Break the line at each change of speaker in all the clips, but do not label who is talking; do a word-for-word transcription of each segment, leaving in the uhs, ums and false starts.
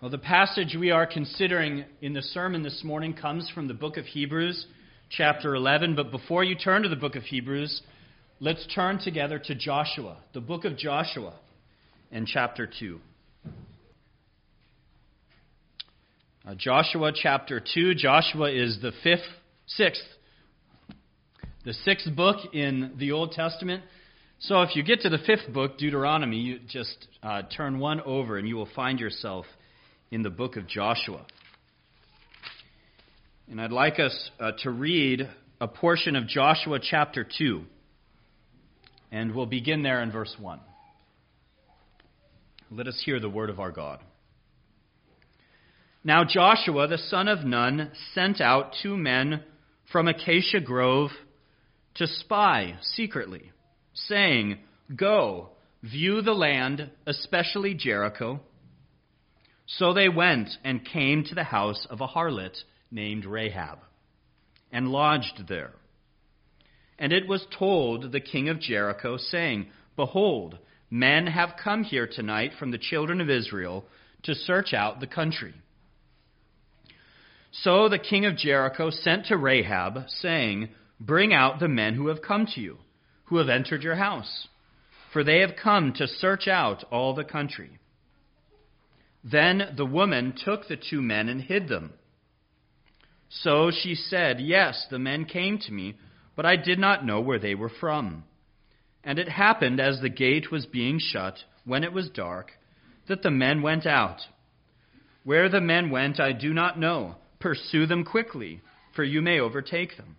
Well, the passage we are considering in the sermon this morning comes from the book of Hebrews, chapter eleven. But before you turn to the book of Hebrews, let's turn together to Joshua, the book of Joshua, and chapter two. Uh, Joshua chapter two. Joshua is the fifth, sixth, the sixth book in the Old Testament. So if you get to the fifth book, Deuteronomy, you just uh, turn one over and you will find yourself in the book of Joshua. And I'd like us uh, to read a portion of Joshua chapter two. And we'll begin there in verse one. Let us hear the word of our God. Now Joshua, the son of Nun, sent out two men from Acacia Grove to spy secretly, saying, "Go, view the land, especially Jericho." So they went and came to the house of a harlot named Rahab, and lodged there. And it was told the king of Jericho, saying, "Behold, men have come here tonight from the children of Israel to search out the country." So the king of Jericho sent to Rahab, saying, "Bring out the men who have come to you, who have entered your house, for they have come to search out all the country." Then the woman took the two men and hid them. So she said, "Yes, the men came to me, but I did not know where they were from. And it happened as the gate was being shut, when it was dark, that the men went out. Where the men went I do not know. Pursue them quickly, for you may overtake them."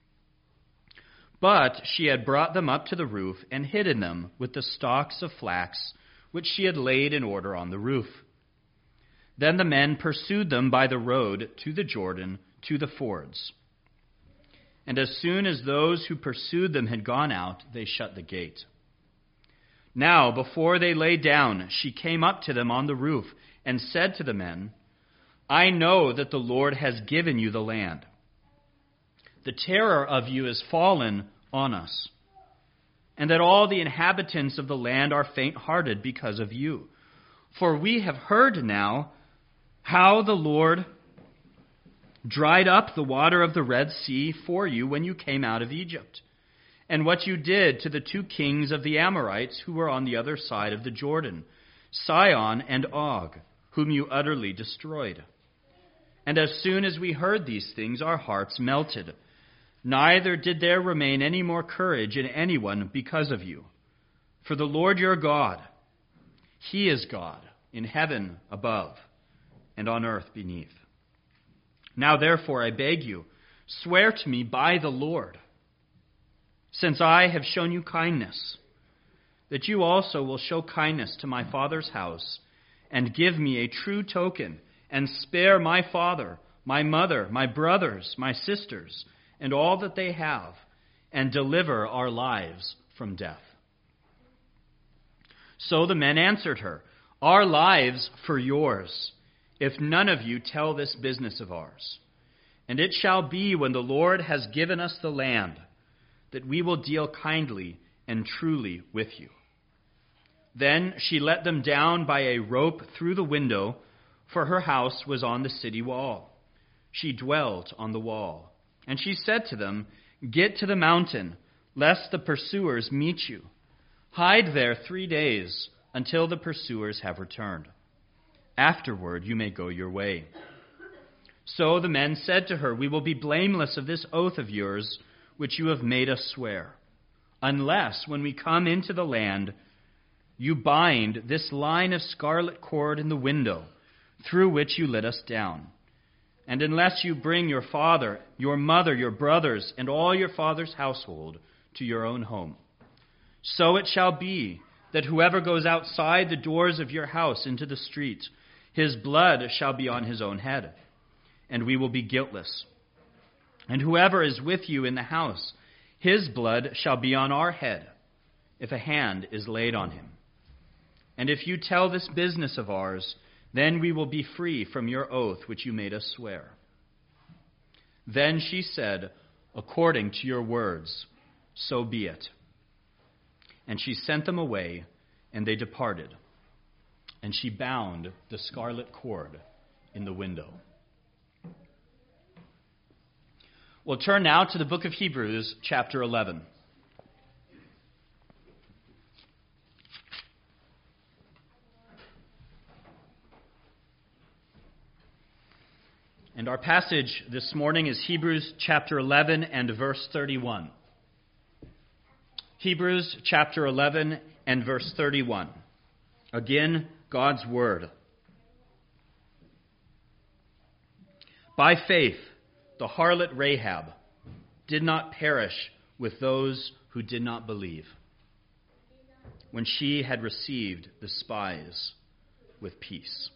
But she had brought them up to the roof and hidden them with the stalks of flax, which she had laid in order on the roof. Then the men pursued them by the road to the Jordan, to the fords. And as soon as those who pursued them had gone out, they shut the gate. Now, before they lay down, she came up to them on the roof and said to the men, "I know that the Lord has given you the land. The terror of you is fallen on us, and that all the inhabitants of the land are faint-hearted because of you. For we have heard now how the Lord dried up the water of the Red Sea for you when you came out of Egypt, and what you did to the two kings of the Amorites who were on the other side of the Jordan, Sihon and Og, whom you utterly destroyed. And as soon as we heard these things, our hearts melted. Neither did there remain any more courage in anyone because of you. For the Lord your God, He is God in heaven above and on earth beneath. Now therefore I beg you, swear to me by the Lord, since I have shown you kindness, that you also will show kindness to my father's house, and give me a true token, and spare my father, my mother, my brothers, my sisters, and all that they have, and deliver our lives from death." So the men answered her, "Our lives for yours, if none of you tell this business of ours. And it shall be when the Lord has given us the land, that we will deal kindly and truly with you." Then she let them down by a rope through the window, for her house was on the city wall. She dwelt on the wall. And she said to them, "Get to the mountain, lest the pursuers meet you. Hide there three days until the pursuers have returned. Afterward you may go your way." So the men said to her, "We will be blameless of this oath of yours, which you have made us swear, unless when we come into the land, you bind this line of scarlet cord in the window through which you let us down. And unless you bring your father, your mother, your brothers, and all your father's household to your own home. So it shall be that whoever goes outside the doors of your house into the street, his blood shall be on his own head, and we will be guiltless. And whoever is with you in the house, his blood shall be on our head, if a hand is laid on him. And if you tell this business of ours, then we will be free from your oath which you made us swear." Then she said, "According to your words, so be it." And she sent them away, and they departed. and she bound the scarlet cord in the window. We'll turn now to the book of Hebrews, chapter eleven. And our passage this morning is Hebrews chapter eleven and verse thirty-one. Hebrews chapter eleven and verse thirty-one. Again, God's word. By faith, the harlot Rahab did not perish with those who did not believe, when she had received the spies with peace.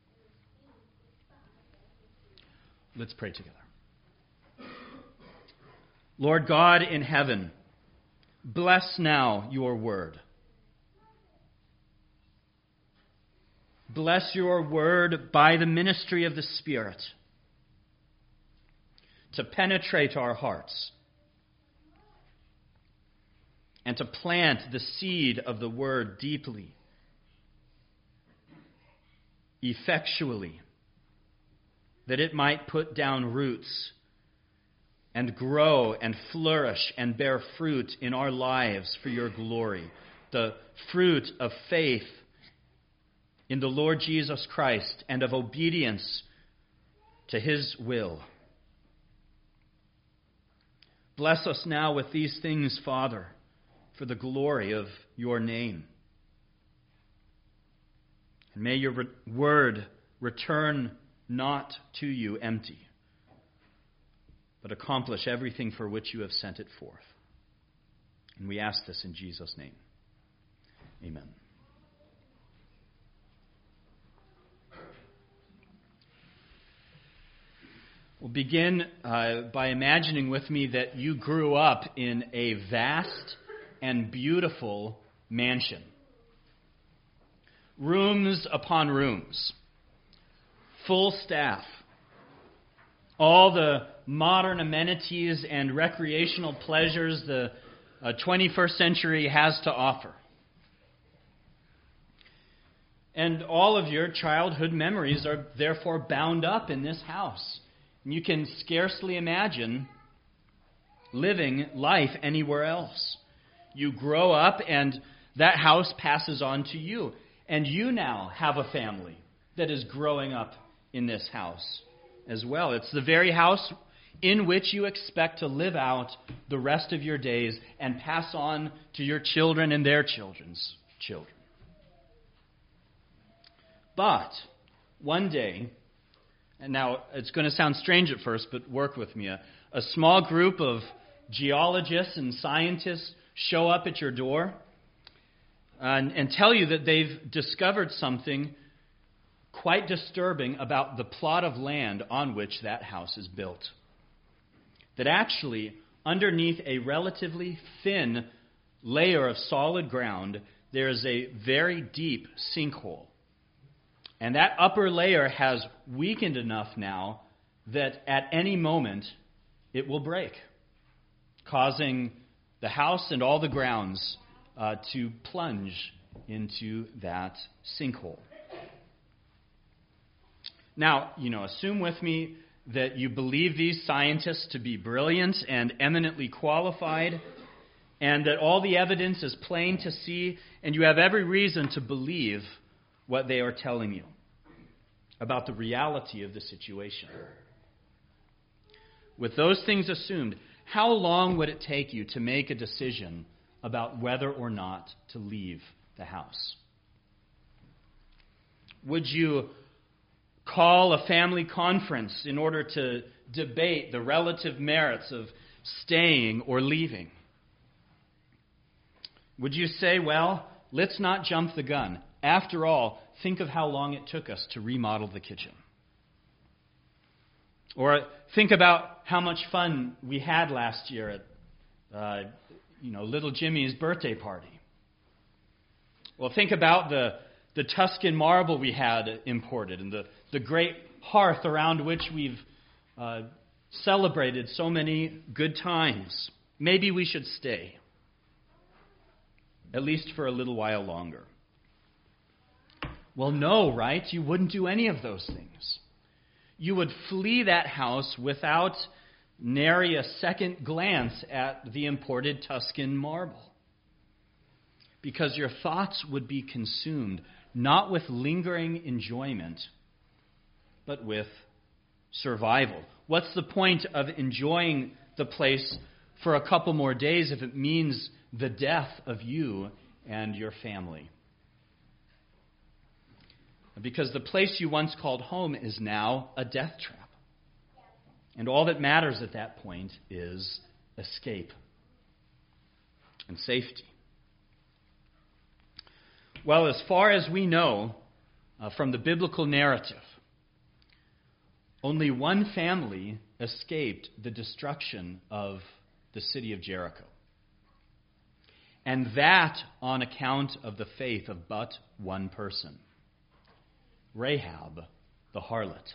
Let's pray together. Lord God in heaven, bless now your word. Bless your word by the ministry of the Spirit to penetrate our hearts and to plant the seed of the word deeply, effectually, that it might put down roots and grow and flourish and bear fruit in our lives for your glory, the fruit of faith in the Lord Jesus Christ and of obedience to his will. Bless us now with these things, Father, for the glory of your name. And may your re- word return not to you empty, but accomplish everything for which you have sent it forth. And we ask this in Jesus' name. Amen. We'll begin uh, by imagining with me that you grew up in a vast and beautiful mansion. Rooms upon rooms. Full staff. All the modern amenities and recreational pleasures the uh, twenty-first century has to offer. And all of your childhood memories are therefore bound up in this house. And you can scarcely imagine living life anywhere else. You grow up and that house passes on to you. And you now have a family that is growing up in this house as well. It's the very house in which you expect to live out the rest of your days and pass on to your children and their children's children. But one day, and now it's going to sound strange at first, but work with me, a, a small group of geologists and scientists show up at your door and, and tell you that they've discovered something quite disturbing about the plot of land on which that house is built. That actually, underneath a relatively thin layer of solid ground, there is a very deep sinkhole. And that upper layer has weakened enough now that at any moment it will break, causing the house and all the grounds uh, to plunge into that sinkhole. Now, you know, assume with me that you believe these scientists to be brilliant and eminently qualified, and that all the evidence is plain to see, and you have every reason to believe what they are telling you about the reality of the situation. With those things assumed, how long would it take you to make a decision about whether or not to leave the house? Would you call a family conference in order to debate the relative merits of staying or leaving? Would you say, well, let's not jump the gun. After all, think of how long it took us to remodel the kitchen. Or think about how much fun we had last year at, uh, you know, little Jimmy's birthday party. Well, think about the the Tuscan marble we had imported and the, the great hearth around which we've uh, celebrated so many good times. Maybe we should stay, at least for a little while longer. Well, no, right? You wouldn't do any of those things. You would flee that house without nary a second glance at the imported Tuscan marble. Because your thoughts would be consumed, not with lingering enjoyment, but with survival. What's the point of enjoying the place for a couple more days if it means the death of you and your family? Because the place you once called home is now a death trap. And all that matters at that point is escape and safety. Well, as far as we know uh, from the biblical narrative, only one family escaped the destruction of the city of Jericho. And that on account of the faith of but one person, Rahab the harlot.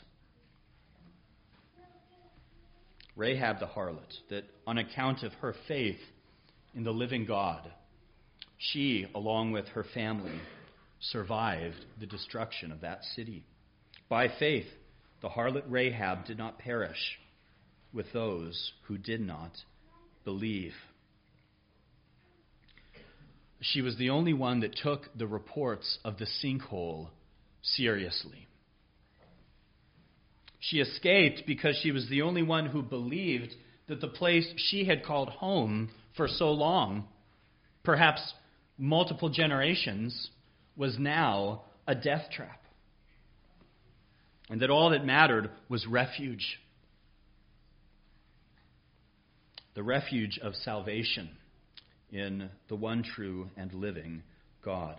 Rahab the harlot, that on account of her faith in the living God, she, along with her family, survived the destruction of that city. By faith, the harlot Rahab did not perish with those who did not believe. She was the only one that took the reports of the sinkhole seriously. She escaped because she was the only one who believed that the place she had called home for so long, perhaps multiple generations, was now a death trap. And that all that mattered was refuge. The refuge of salvation in the one true and living God.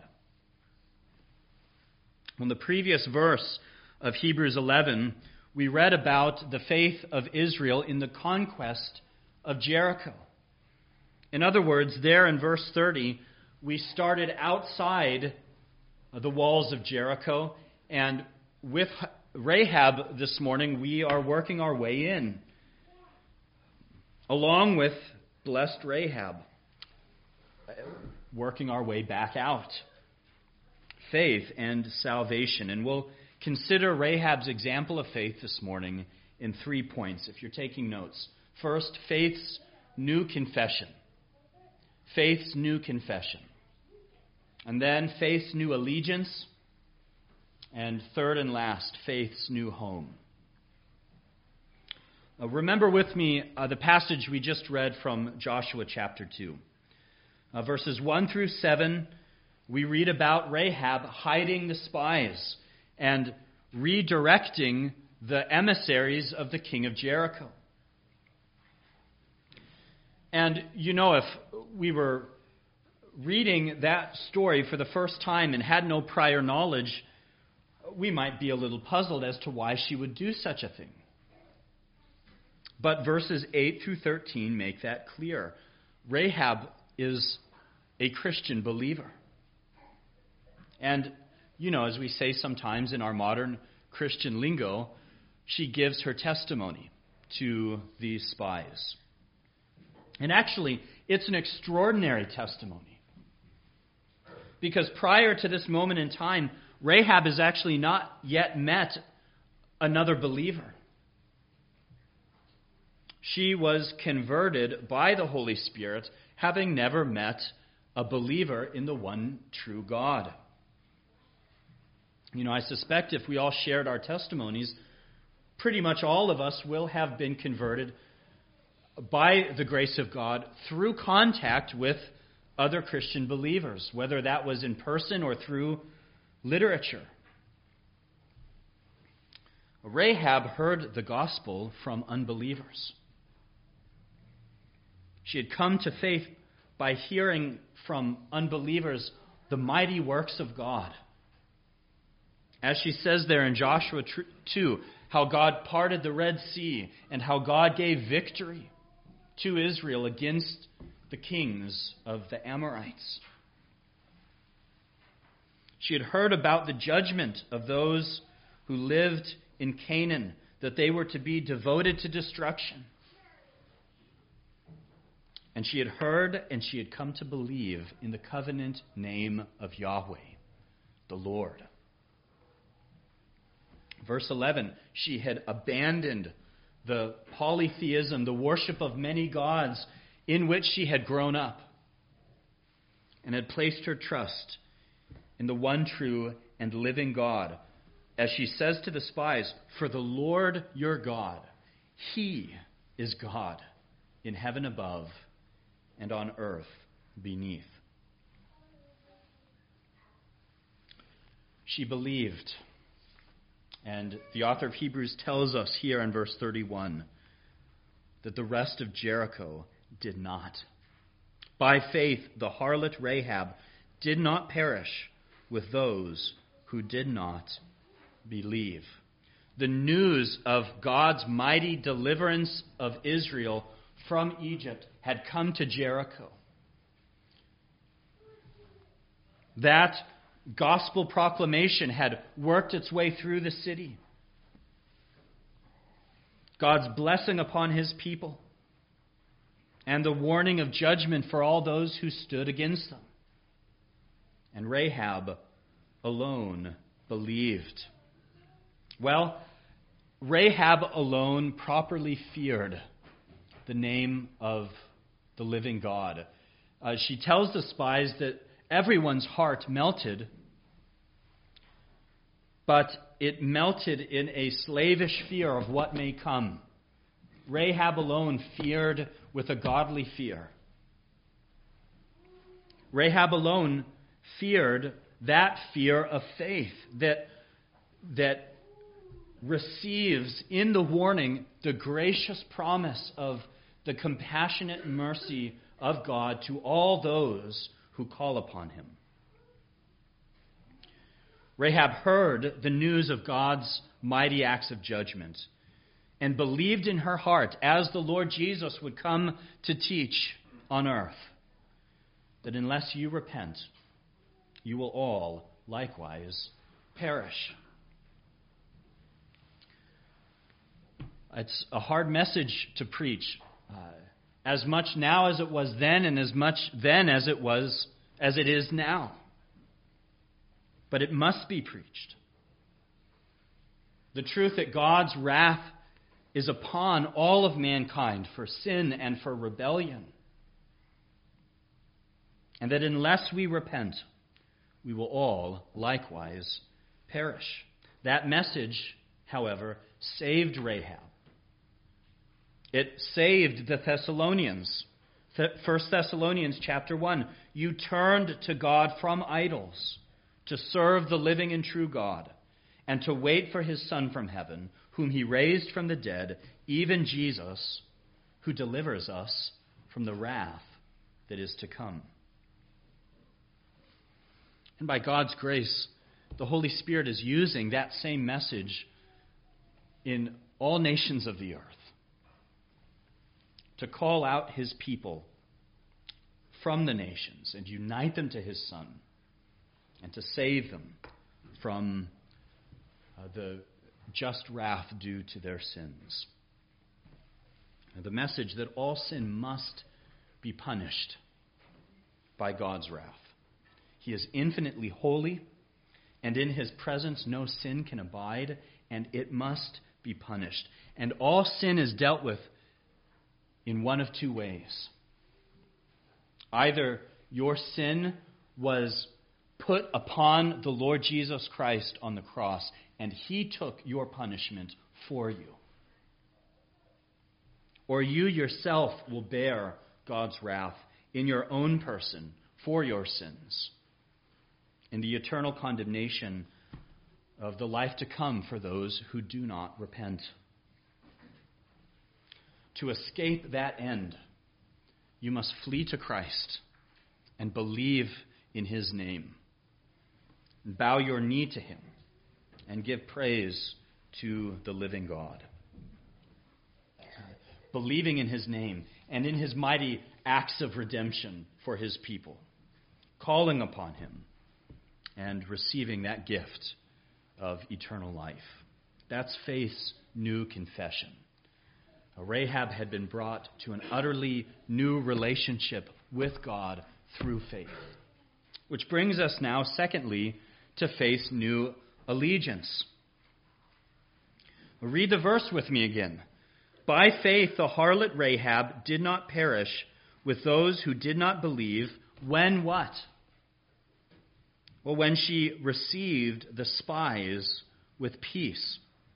In the previous verse of Hebrews eleven, we read about the faith of Israel in the conquest of Jericho. In other words, there in verse thirty, we started outside the walls of Jericho, and with Rahab this morning, we are working our way in, along with blessed Rahab, working our way back out. Faith and salvation. And we'll consider Rahab's example of faith this morning in three points, if you're taking notes. First, faith's new confession. Faith's new confession. And then faith's new allegiance. And third and last, faith's new home. Uh, remember with me uh, the passage we just read from Joshua chapter two. Uh, verses one through seven, we read about Rahab hiding the spies and redirecting the emissaries of the king of Jericho. And you know, if we were reading that story for the first time and had no prior knowledge, we might be a little puzzled as to why she would do such a thing. But verses eight through thirteen make that clear. Rahab is a Christian believer. And, you know, as we say sometimes in our modern Christian lingo, she gives her testimony to these spies. And actually, it's an extraordinary testimony. Because prior to this moment in time, Rahab has actually not yet met another believer. She was converted by the Holy Spirit, having never met a believer in the one true God. You know, I suspect if we all shared our testimonies, pretty much all of us will have been converted by the grace of God through contact with other Christian believers, whether that was in person or through literature. Rahab heard the gospel from unbelievers. She had come to faith by hearing from unbelievers the mighty works of God. As she says there in Joshua two, how God parted the Red Sea and how God gave victory to Israel against the kings of the Amorites. She had heard about the judgment of those who lived in Canaan, that they were to be devoted to destruction. And she had heard and she had come to believe in the covenant name of Yahweh, the Lord. Verse eleven, she had abandoned the polytheism, the worship of many gods in which she had grown up, and had placed her trust in the one true and living God. As she says to the spies, "For the Lord your God, He is God in heaven above and on earth beneath." She believed. And the author of Hebrews tells us here in verse thirty-one that the rest of Jericho did not. By faith, the harlot Rahab did not perish with those who did not believe. The news of God's mighty deliverance of Israel from Egypt had come to Jericho. That gospel proclamation had worked its way through the city. God's blessing upon his people and the warning of judgment for all those who stood against them. And Rahab alone believed. Well, Rahab alone properly feared the name of the living God. Uh, she tells the spies that everyone's heart melted, but it melted in a slavish fear of what may come. Rahab alone feared with a godly fear. Rahab alone feared that fear of faith that, that receives in the warning the gracious promise of the compassionate mercy of God to all those who call upon him. Rahab heard the news of God's mighty acts of judgment and believed in her heart, as the Lord Jesus would come to teach on earth, that unless you repent, you will all likewise perish. It's a hard message to preach, uh, as much now as it was then, and as much then as it was as it is now. But it must be preached. The truth that God's wrath is upon all of mankind for sin and for rebellion. And that unless we repent, we will all likewise perish. That message, however, saved Rahab. It saved the Thessalonians. First Thessalonians chapter one. You turned to God from idols to serve the living and true God, and to wait for his Son from heaven, whom he raised from the dead, even Jesus, who delivers us from the wrath that is to come. And by God's grace, the Holy Spirit is using that same message in all nations of the earth to call out his people from the nations and unite them to his Son and to save them from uh, the just wrath due to their sins. The message that all sin must be punished by God's wrath. He is infinitely holy, and in his presence no sin can abide, and it must be punished. And all sin is dealt with in one of two ways. Either your sin was put upon the Lord Jesus Christ on the cross, and he took your punishment for you. Or you yourself will bear God's wrath in your own person for your sins, in the eternal condemnation of the life to come for those who do not repent. To escape that end, you must flee to Christ and believe in his name. Bow your knee to him and give praise to the living God. Believing in his name and in his mighty acts of redemption for his people. Calling upon him and receiving that gift of eternal life. That's faith's new confession. Rahab had been brought to an utterly new relationship with God through faith. Which brings us now, secondly, to faith's new allegiance. Read the verse with me again. By faith, the harlot Rahab did not perish with those who did not believe. When what? Well, when she received the spies with peace.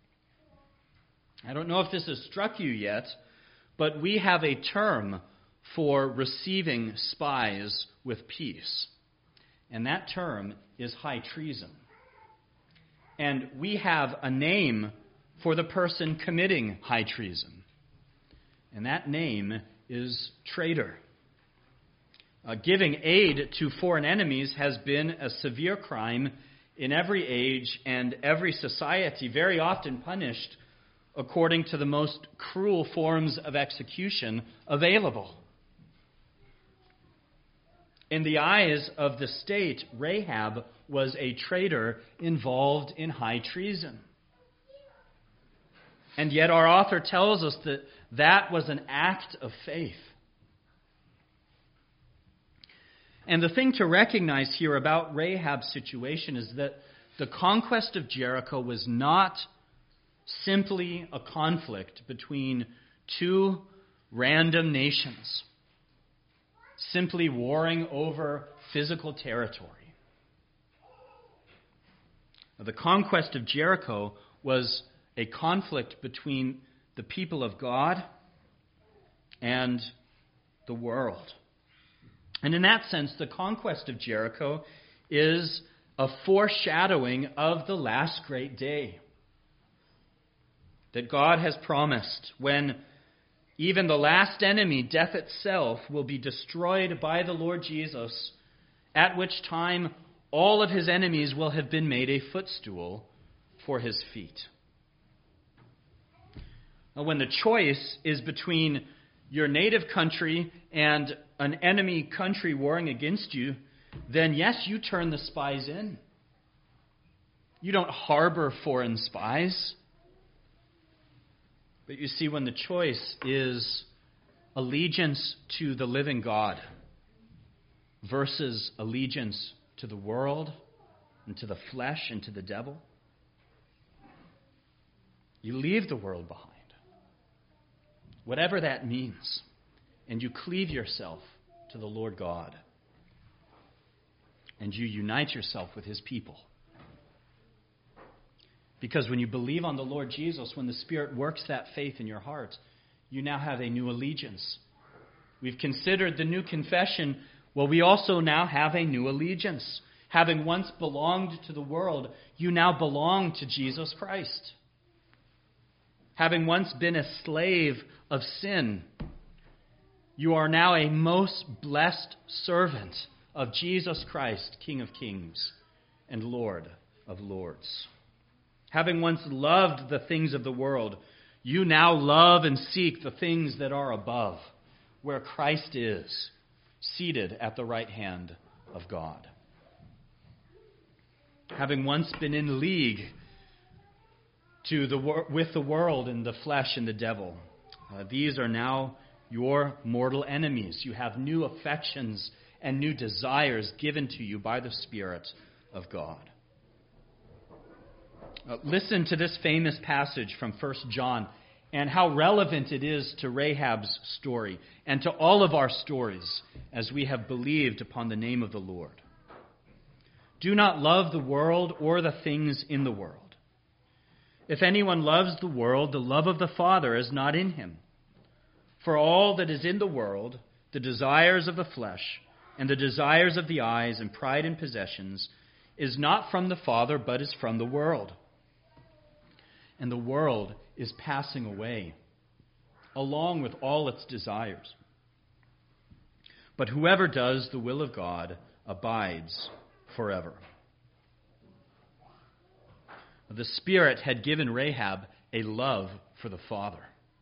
I don't know if this has struck you yet, but we have a term for receiving spies with peace. And that term is high treason. And we have a name for the person committing high treason. And that name is traitor. Uh, giving aid to foreign enemies has been a severe crime in every age and every society, very often punished according to the most cruel forms of execution available. In the eyes of the state, Rahab was a traitor involved in high treason. And yet our author tells us that that was an act of faith. And the thing to recognize here about Rahab's situation is that the conquest of Jericho was not simply a conflict between two random nations, simply warring over physical territory. The conquest of Jericho was a conflict between the people of God and the world. And in that sense, the conquest of Jericho is a foreshadowing of the last great day that God has promised, when even the last enemy, death itself, will be destroyed by the Lord Jesus, at which time all of his enemies will have been made a footstool for his feet. Now, when the choice is between your native country and an enemy country warring against you, then yes, you turn the spies in. You don't harbor foreign spies. But you see, when the choice is allegiance to the living God versus allegiance to the world and to the flesh and to the devil, you leave the world behind, whatever that means, and you cleave yourself to the Lord God, and you unite yourself with his people. Because when you believe on the Lord Jesus, when the Spirit works that faith in your heart, you now have a new allegiance. We've considered the new confession. Well, we also now have a new allegiance. Having once belonged to the world, you now belong to Jesus Christ. Having once been a slave of sin, you are now a most blessed servant of Jesus Christ, King of Kings and Lord of Lords. Having once loved the things of the world, you now love and seek the things that are above, where Christ is, seated at the right hand of God. Having once been in league to the with the world and the flesh and the devil, uh, these are now your mortal enemies. You have new affections and new desires given to you by the Spirit of God. Uh, listen to this famous passage from First John and how relevant it is to Rahab's story and to all of our stories as we have believed upon the name of the Lord. Do not love the world or the things in the world. If anyone loves the world, the love of the Father is not in him. For all that is in the world, the desires of the flesh and the desires of the eyes and pride in possessions, is not from the Father, but is from the world. And the world is passing away, along with all its desires. But whoever does the will of God abides forever. The Spirit had given Rahab a love for the Father.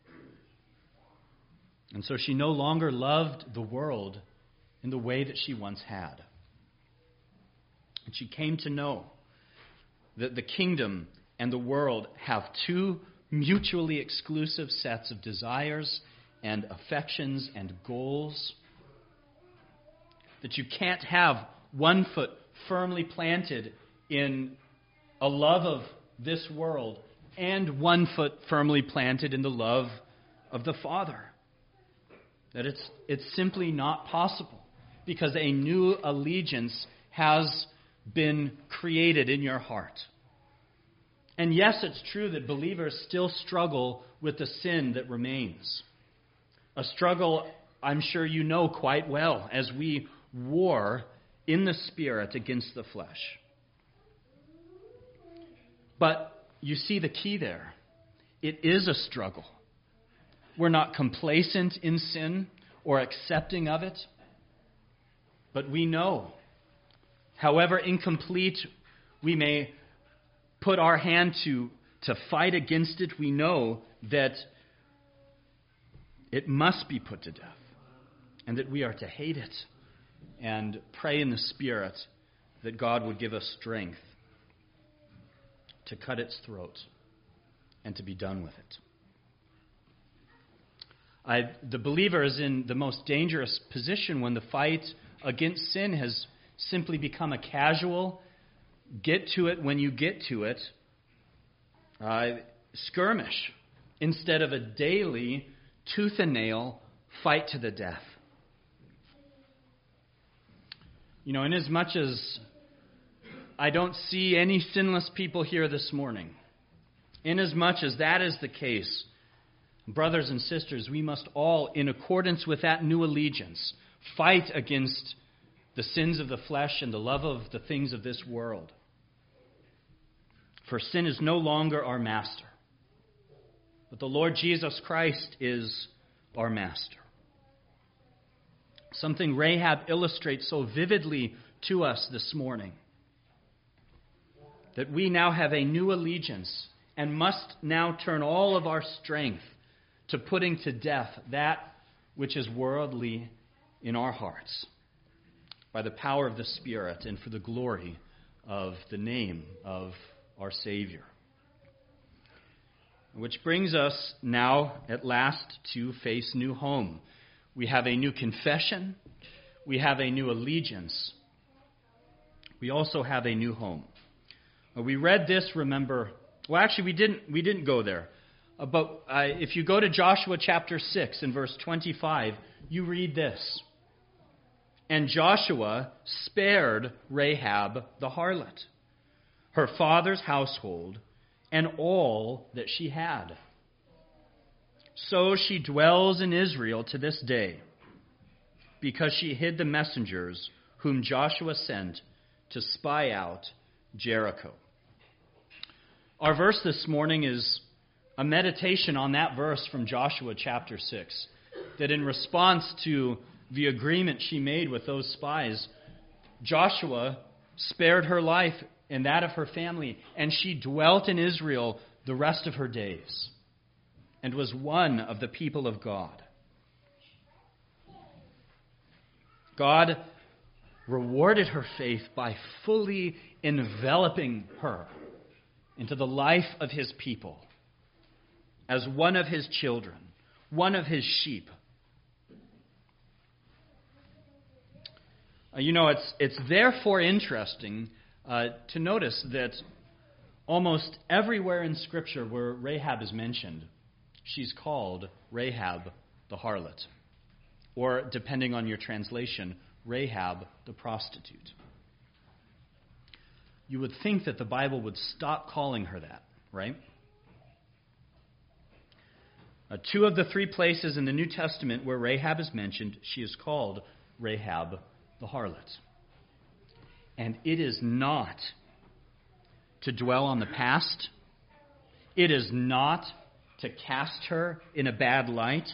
And so she no longer loved the world in the way that she once had. And she came to know that the kingdom and the world have two mutually exclusive sets of desires and affections and goals. That you can't have one foot firmly planted in a love of this world and one foot firmly planted in the love of the Father. That it's, it's simply not possible because a new allegiance has been created in your heart. And yes, it's true that believers still struggle with the sin that remains. A struggle I'm sure you know quite well as we war in the Spirit against the flesh. But you see the key there. It is a struggle. We're not complacent in sin or accepting of it. But we know, however incomplete we may put our hand to, to fight against it, we know that it must be put to death and that we are to hate it and pray in the Spirit that God would give us strength to cut its throat and to be done with it. I, the believer is in the most dangerous position when the fight against sin has simply become a casual, get to it when you get to it, uh, skirmish instead of a daily, tooth and nail fight to the death. You know, inasmuch as I don't see any sinless people here this morning, inasmuch as that is the case, brothers and sisters, we must all, in accordance with that new allegiance, fight against the sins of the flesh and the love of the things of this world. For sin is no longer our master, but the Lord Jesus Christ is our master. Something Rahab illustrates so vividly to us this morning, that we now have a new allegiance and must now turn all of our strength to putting to death that which is worldly in our hearts by the power of the Spirit and for the glory of the name of our Savior. Which brings us now at last to face new home. We have a new confession. We have a new allegiance. We also have a new home. We read this, remember, well actually we didn't we didn't go there. Uh, but uh, if you go to Joshua chapter six and verse twenty-five, you read this. And Joshua spared Rahab the harlot, her father's household, and all that she had. So she dwells in Israel to this day, because she hid the messengers whom Joshua sent to spy out Jericho. Our verse this morning is a meditation on that verse from Joshua chapter six, that in response to the agreement she made with those spies, Joshua spared her life and that of her family, and she dwelt in Israel the rest of her days, and was one of the people of God. God rewarded her faith by fully enveloping her into the life of His people as one of His children, one of His sheep. Uh, you know, it's it's therefore interesting uh, to notice that almost everywhere in Scripture where Rahab is mentioned, she's called Rahab the harlot, or depending on your translation, Rahab the prostitute. You would think that the Bible would stop calling her that, right? Uh, two of the three places in the New Testament where Rahab is mentioned, she is called Rahab the harlot. And it is not to dwell on the past. It is not to cast her in a bad light.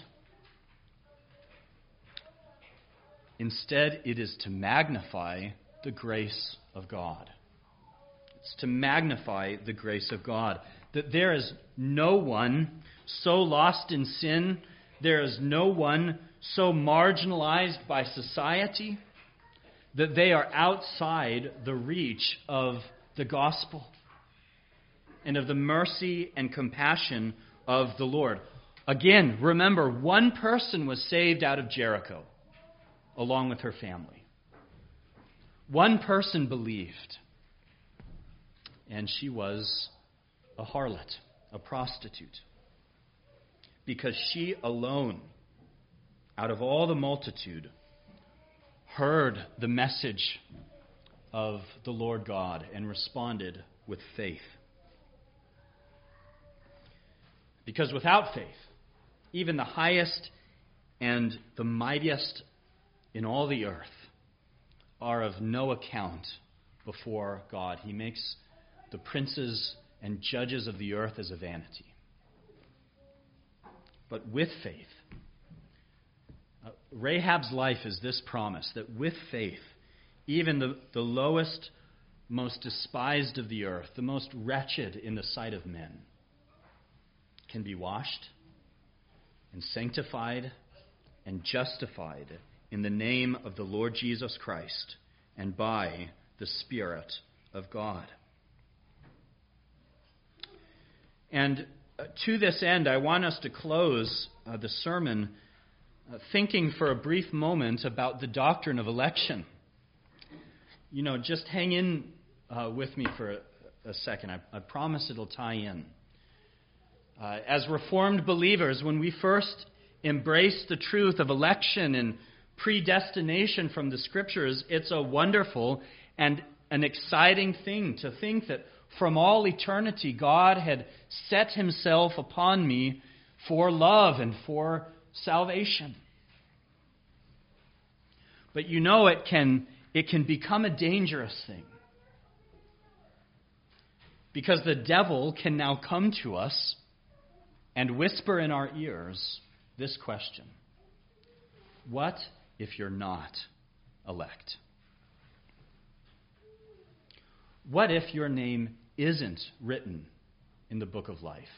Instead, it is to magnify the grace of God. It's to magnify the grace of God. That there is no one so lost in sin, there is no one so marginalized by society, that they are outside the reach of the gospel and of the mercy and compassion of the Lord. Again, remember, one person was saved out of Jericho, along with her family. One person believed, and she was a harlot, a prostitute, because she alone, out of all the multitude, heard the message of the Lord God and responded with faith. Because without faith, even the highest and the mightiest in all the earth are of no account before God. He makes the princes and judges of the earth as a vanity. But with faith, uh, Rahab's life is this promise that with faith, even the, the lowest, most despised of the earth, the most wretched in the sight of men, can be washed and sanctified and justified in the name of the Lord Jesus Christ and by the Spirit of God. And uh, to this end, I want us to close uh, the sermon uh, thinking for a brief moment about the doctrine of election. You know, just hang in uh, with me for a, a second. I, I promise it'll tie in. Uh, as Reformed believers, when we first embrace the truth of election and predestination from the Scriptures, it's a wonderful and an exciting thing to think that from all eternity, God had set himself upon me for love and for salvation. But you know it can, it can become a dangerous thing. Because the devil can now come to us and whisper in our ears this question: what if you're not elect? What if your name isn't written in the book of life?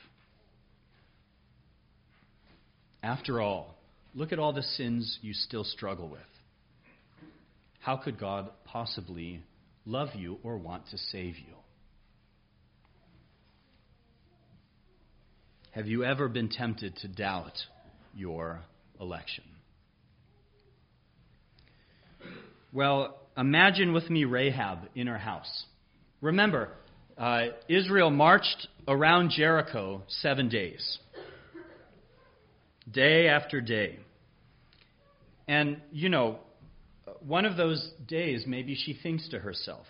After all, look at all the sins you still struggle with. How could God possibly love you or want to save you? Have you ever been tempted to doubt your election? Well, imagine with me Rahab in her house. Remember, uh, Israel marched around Jericho seven days, day after day. And, you know, one of those days, maybe she thinks to herself,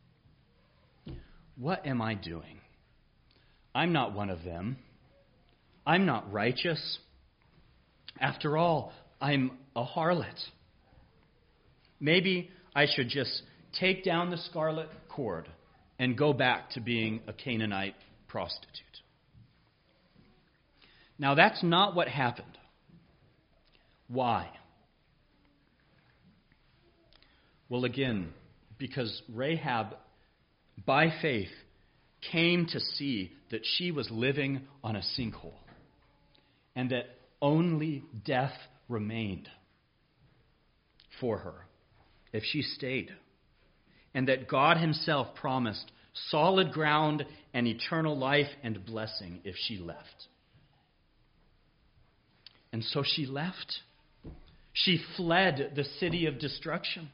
what am I doing? I'm not one of them. I'm not righteous. After all, I'm a harlot. Maybe I should just take down the scarlet cord and go back to being a Canaanite prostitute. Now, that's not what happened. Why? Well, again, because Rahab, by faith, came to see that she was living on a sinkhole and that only death remained for her if she stayed, and that God himself promised solid ground and eternal life and blessing if she left. And so she left. She fled the city of destruction.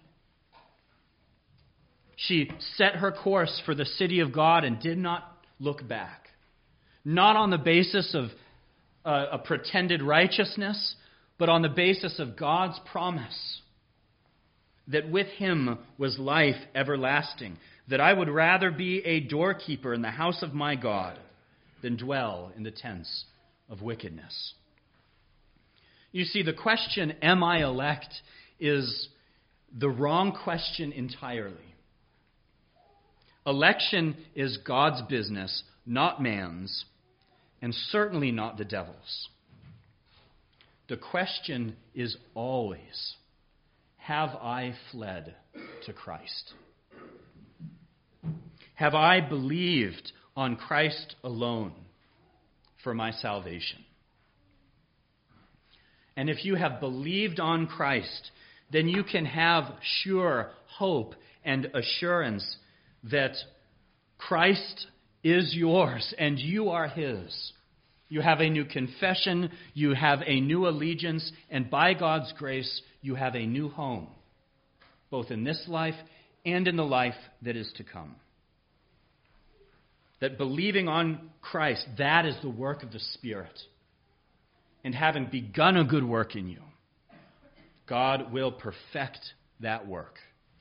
She set her course for the city of God and did not look back. Not on the basis of uh, a pretended righteousness, but on the basis of God's promise that with him was life everlasting, that I would rather be a doorkeeper in the house of my God than dwell in the tents of wickedness. You see, the question, am I elect, is the wrong question entirely. Election is God's business, not man's, and certainly not the devil's. The question is always, have I fled to Christ? Have I believed on Christ alone for my salvation? And if you have believed on Christ, then you can have sure hope and assurance that Christ is yours and you are his. You have a new confession, you have a new allegiance, and by God's grace, you have a new home, both in this life and in the life that is to come. that believing on Christ, that is the work of the Spirit. And having begun a good work in you, God will perfect that work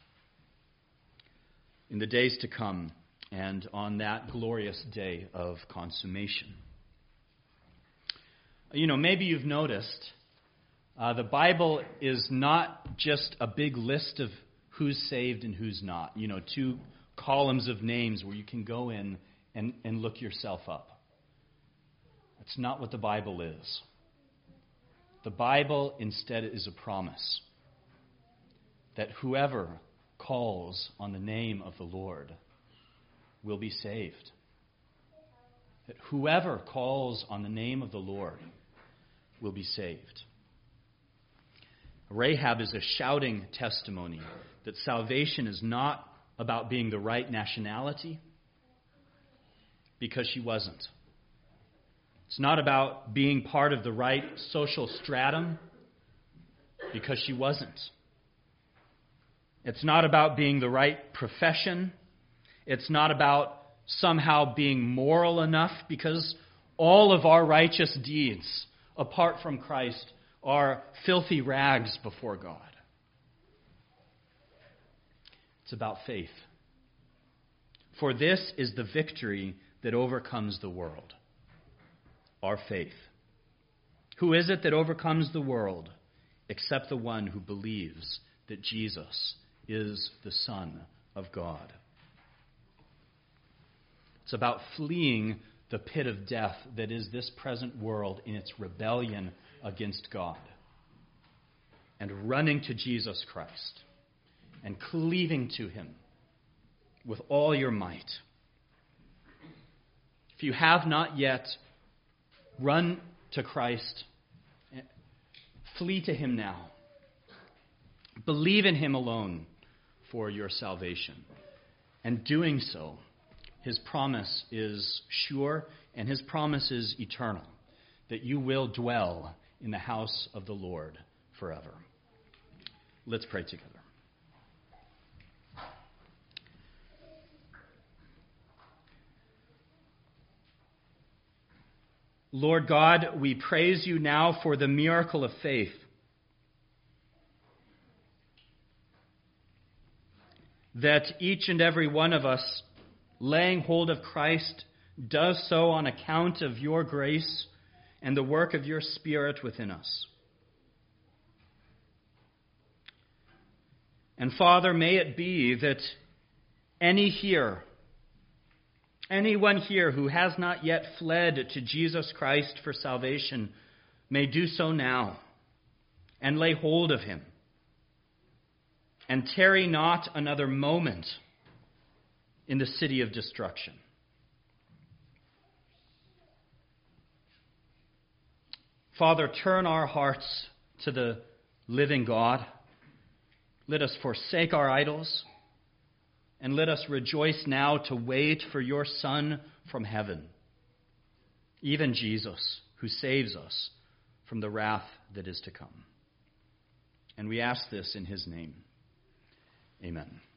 in the days to come and on that glorious day of consummation. You know, maybe you've noticed uh, the Bible is not just a big list of who's saved and who's not. You know, two columns of names where you can go in and, and look yourself up. That's not what the Bible is. The Bible instead is a promise that whoever calls on the name of the Lord will be saved. That whoever calls on the name of the Lord will be saved. Rahab is a shouting testimony that salvation is not about being the right nationality, because she wasn't. It's not about being part of the right social stratum, because she wasn't. It's not about being the right profession. It's not about somehow being moral enough, because all of our righteous deeds, apart from Christ, are filthy rags before God. It's about faith. For this is the victory that overcomes the world. Our faith. Who is it that overcomes the world except the one who believes that Jesus is the Son of God? It's about fleeing the pit of death that is this present world in its rebellion against God, and running to Jesus Christ and cleaving to Him with all your might. If you have not yet, run to Christ. Flee to Him now. Believe in Him alone for your salvation. And doing so, His promise is sure and His promise is eternal, that you will dwell in the house of the Lord forever. Let's pray together. Lord God, we praise you now for the miracle of faith. That each and every one of us, laying hold of Christ, does so on account of your grace and the work of your Spirit within us. And Father, may it be that any here, anyone here who has not yet fled to Jesus Christ for salvation may do so now and lay hold of Him. And tarry not another moment in the city of destruction. Father, turn our hearts to the living God. Let us forsake our idols, and let us rejoice now to wait for your Son from heaven, even Jesus, who saves us from the wrath that is to come. And we ask this in His name. Amen.